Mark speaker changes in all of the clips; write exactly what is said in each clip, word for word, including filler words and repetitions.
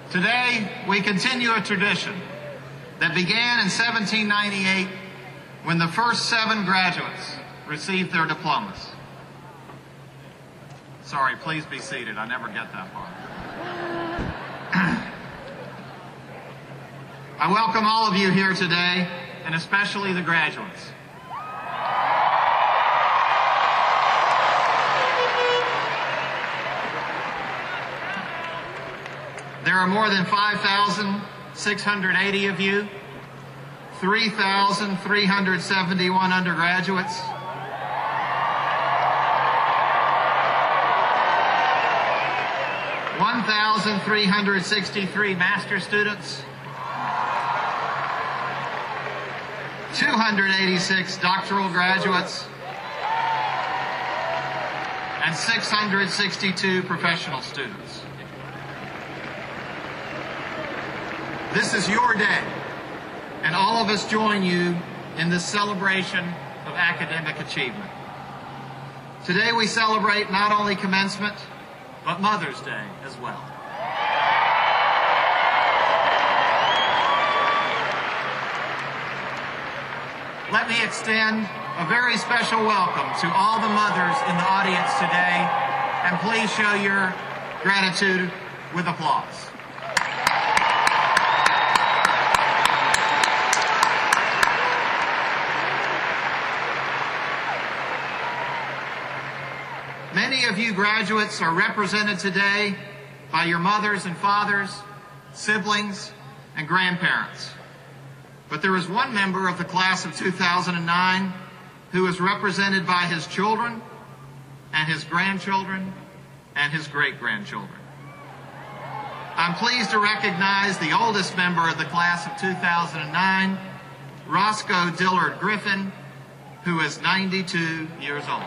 Speaker 1: Today, we continue a tradition that began in seventeen ninety-eight when the first seven graduates received their diplomas. Sorry, please be seated. I never get that far. I welcome all of you here today, and especially the graduates. There are more than five thousand six hundred eighty of you, three thousand three hundred seventy-one undergraduates, one thousand three hundred sixty-three master's students, two hundred eighty-six doctoral graduates, and six hundred sixty-two professional students. This is your day, and all of us join you in this celebration of academic achievement. Today we celebrate not only commencement, but Mother's Day as well. Let me extend a very special welcome to all the mothers in the audience today, and please show your gratitude with applause. Many of you graduates are represented today by your mothers and fathers, siblings, and grandparents. But there is one member of the class of two thousand nine who is represented by his children and his grandchildren and his great-grandchildren. I'm pleased to recognize the oldest member of the class of two thousand nine, Roscoe Dillard Griffin, who is ninety-two years old.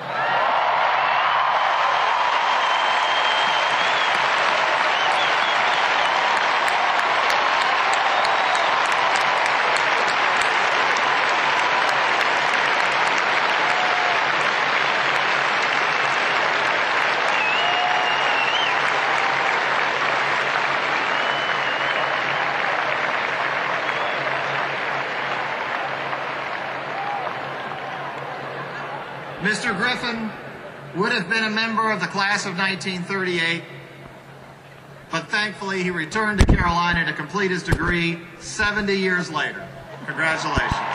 Speaker 1: Mister Griffin would have been a member of the class of nineteen thirty-eight, but thankfully he returned to Carolina to complete his degree seventy years later. Congratulations.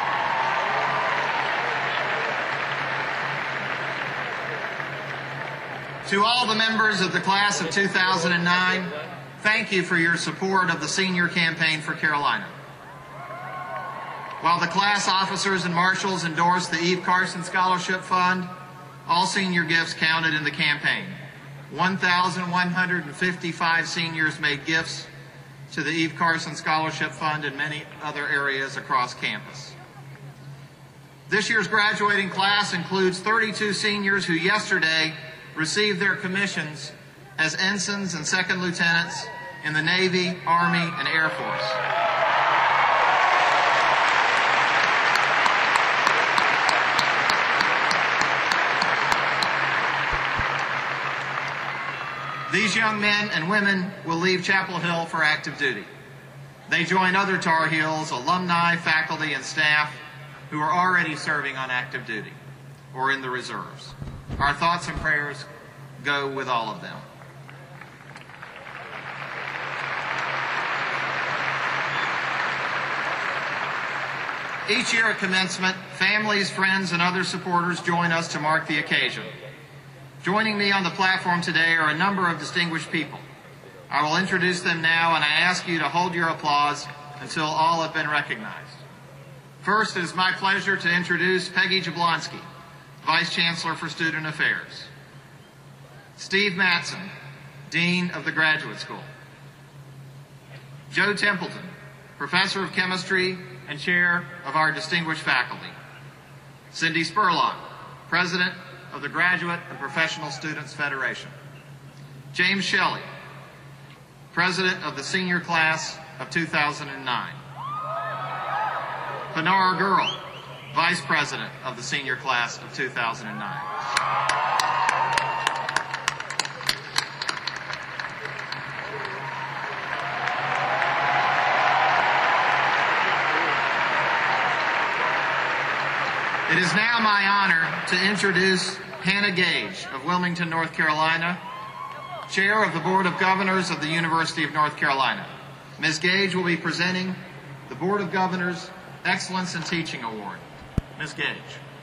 Speaker 1: To all the members of the class of two thousand nine, thank you for your support of the Senior Campaign for Carolina. While the class officers and marshals endorsed the Eve Carson Scholarship Fund, all senior gifts counted in the campaign. one thousand one hundred fifty-five seniors made gifts to the Eve Carson Scholarship Fund and many other areas across campus. This year's graduating class includes thirty-two seniors who yesterday received their commissions as ensigns and second lieutenants in the Navy, Army, and Air Force. These young men and women will leave Chapel Hill for active duty. They join other Tar Heels, alumni, faculty, and staff who are already serving on active duty or in the reserves. Our thoughts and prayers go with all of them. Each year at commencement, families, friends, and other supporters join us to mark the occasion. Joining me on the platform today are a number of distinguished people. I will introduce them now, and I ask you to hold your applause until all have been recognized. First, it is my pleasure to introduce Peggy Jablonski, Vice Chancellor for Student Affairs. Steve Matson, Dean of the Graduate School. Joe Templeton, Professor of Chemistry and Chair of our distinguished faculty. Cindy Spurlock, President of the Graduate and Professional Students Federation. James Shelley, President of the Senior Class of two thousand nine. Panara Gurl, Vice President of the Senior Class of two thousand nine. It is now my honor to introduce Hannah Gage of Wilmington, North Carolina, Chair of the Board of Governors of the University of North Carolina. Miz Gage will be presenting the Board of Governors Excellence in Teaching Award. Miz Gage.